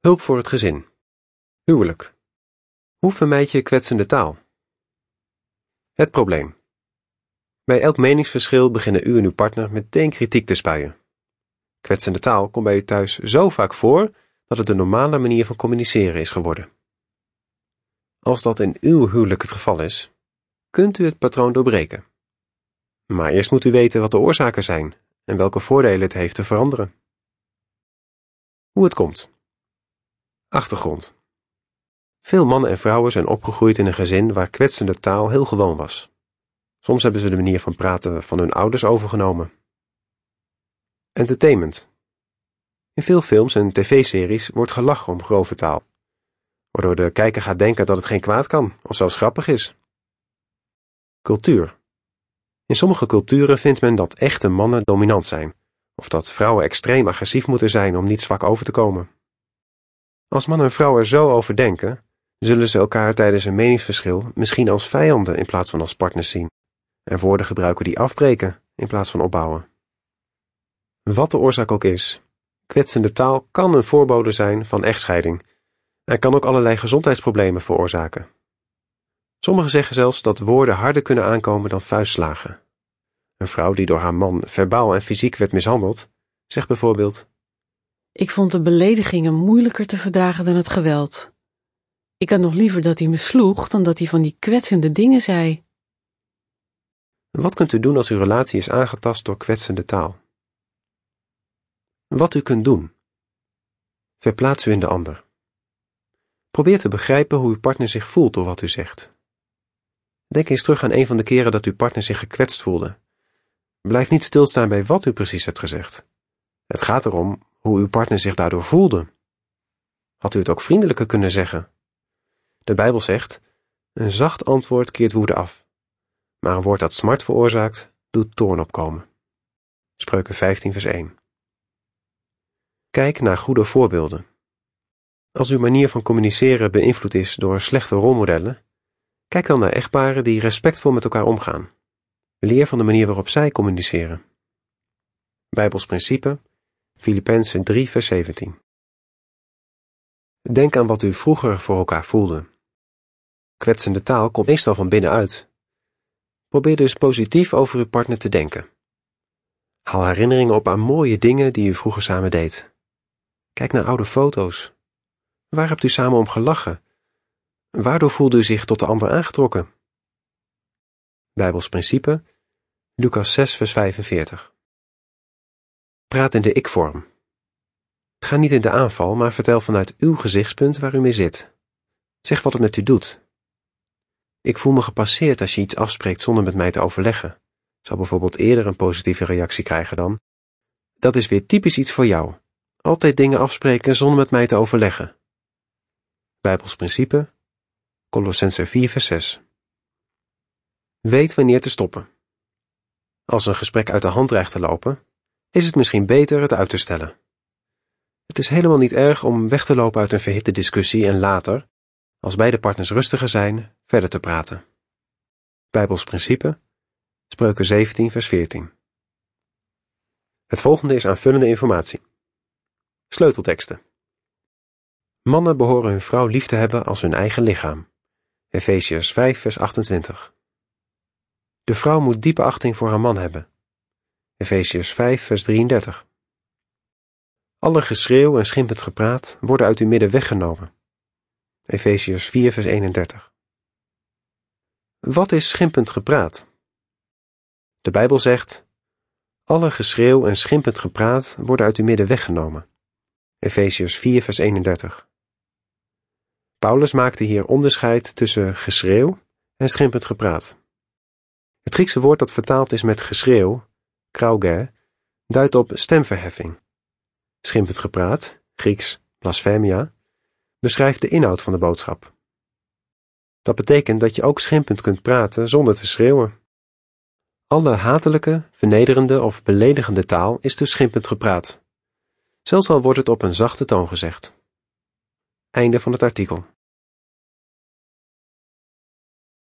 Hulp voor het gezin. Huwelijk. Hoe vermijd je kwetsende taal? Het probleem. Bij elk meningsverschil beginnen u en uw partner meteen kritiek te spuien. Kwetsende taal komt bij u thuis zo vaak voor dat het de normale manier van communiceren is geworden. Als dat in uw huwelijk het geval is, kunt u het patroon doorbreken. Maar eerst moet u weten wat de oorzaken zijn en welke voordelen het heeft te veranderen. Hoe het komt. Achtergrond. Veel mannen en vrouwen zijn opgegroeid in een gezin waar kwetsende taal heel gewoon was. Soms hebben ze de manier van praten van hun ouders overgenomen. Entertainment. In veel films en tv-series wordt gelachen om grove taal, waardoor de kijker gaat denken dat het geen kwaad kan of zelfs grappig is. Cultuur. In sommige culturen vindt men dat echte mannen dominant zijn, of dat vrouwen extreem agressief moeten zijn om niet zwak over te komen. Als man en vrouw er zo over denken, zullen ze elkaar tijdens een meningsverschil misschien als vijanden in plaats van als partners zien, en woorden gebruiken die afbreken in plaats van opbouwen. Wat de oorzaak ook is, kwetsende taal kan een voorbode zijn van echtscheiding en kan ook allerlei gezondheidsproblemen veroorzaken. Sommigen zeggen zelfs dat woorden harder kunnen aankomen dan vuistslagen. Een vrouw die door haar man verbaal en fysiek werd mishandeld, zegt bijvoorbeeld: Ik vond de beledigingen moeilijker te verdragen dan het geweld. Ik had nog liever dat hij me sloeg dan dat hij van die kwetsende dingen zei. Wat kunt u doen als uw relatie is aangetast door kwetsende taal? Wat u kunt doen. Verplaats u in de ander. Probeer te begrijpen hoe uw partner zich voelt door wat u zegt. Denk eens terug aan een van de keren dat uw partner zich gekwetst voelde. Blijf niet stilstaan bij wat u precies hebt gezegd. Het gaat erom hoe uw partner zich daardoor voelde. Had u het ook vriendelijker kunnen zeggen? De Bijbel zegt: een zacht antwoord keert woede af, maar een woord dat smart veroorzaakt, doet toorn opkomen. Spreuken 15 vers 1. Kijk naar goede voorbeelden. Als uw manier van communiceren beïnvloed is door slechte rolmodellen, kijk dan naar echtparen die respectvol met elkaar omgaan. Leer van de manier waarop zij communiceren. Bijbels principe, Filippenzen 3 vers 17. Denk aan wat u vroeger voor elkaar voelde. Kwetsende taal komt meestal van binnenuit. Probeer dus positief over uw partner te denken. Haal herinneringen op aan mooie dingen die u vroeger samen deed. Kijk naar oude foto's. Waar hebt u samen om gelachen? Waardoor voelde u zich tot de ander aangetrokken? Bijbels principe, Lucas 6 vers 45. Praat in de ik-vorm. Ga niet in de aanval, maar vertel vanuit uw gezichtspunt waar u mee zit. Zeg wat het met u doet. Ik voel me gepasseerd als je iets afspreekt zonder met mij te overleggen. Zal bijvoorbeeld eerder een positieve reactie krijgen dan: dat is weer typisch iets voor jou. Altijd dingen afspreken zonder met mij te overleggen. Bijbels principe, Kolossenzen 4 vers 6. Weet wanneer te stoppen. Als een gesprek uit de hand dreigt te lopen, is het misschien beter het uit te stellen. Het is helemaal niet erg om weg te lopen uit een verhitte discussie en later, als beide partners rustiger zijn, verder te praten. Bijbels principe, Spreuken 17 vers 14. Het volgende is aanvullende informatie. Sleutelteksten. Mannen behoren hun vrouw lief te hebben als hun eigen lichaam. Efesiërs 5 vers 28. De vrouw moet diepe achting voor haar man hebben. Efesiërs 5 vers 33. Alle geschreeuw en schimpend gepraat worden uit uw midden weggenomen. Efesiërs 4 vers 31. Wat is schimpend gepraat? De Bijbel zegt: alle geschreeuw en schimpend gepraat worden uit uw midden weggenomen. Efesiërs 4 vers 31. Paulus maakte hier onderscheid tussen geschreeuw en schimpend gepraat. Het Griekse woord dat vertaald is met geschreeuw, krauge, duidt op stemverheffing. Schimpend gepraat, Grieks blasfemia, beschrijft de inhoud van de boodschap. Dat betekent dat je ook schimpend kunt praten zonder te schreeuwen. Alle hatelijke, vernederende of beledigende taal is dus schimpend gepraat. Zelfs al wordt het op een zachte toon gezegd. Einde van het artikel.